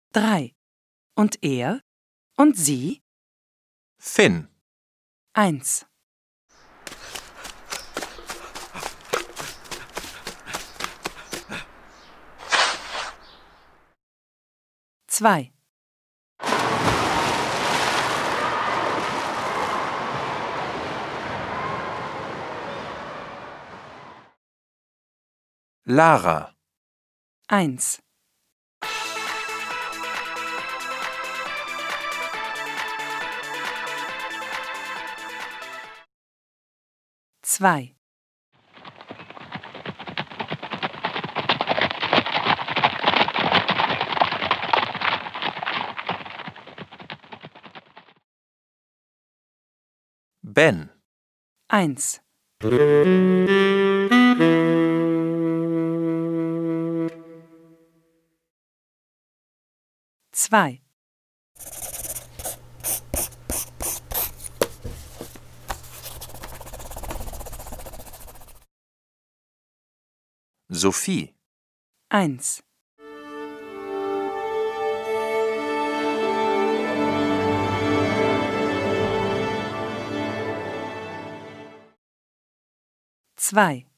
3. Und er? Und sie? Finn. 1. Zwei. Lara. 1. Zwei. Ben. 1. Zwei. Sophie. 1. Zwei.